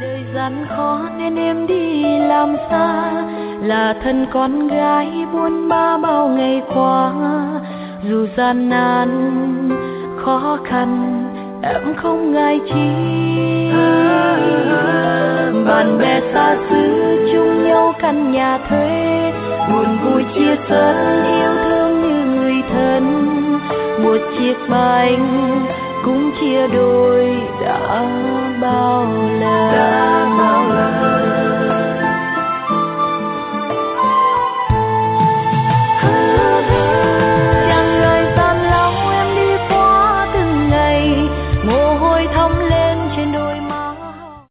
Đời gian khó nên em đi làm xa, là thân con gái buôn ba bao ngày qua. Dù gian nan khó khăn em không ngại chi, bạn bè xa xứ chung nhau căn nhà thuê, buồn vui chia sớt yêu thương như người thân. Một chiếc bánh cũng chia đôi đã bao lần.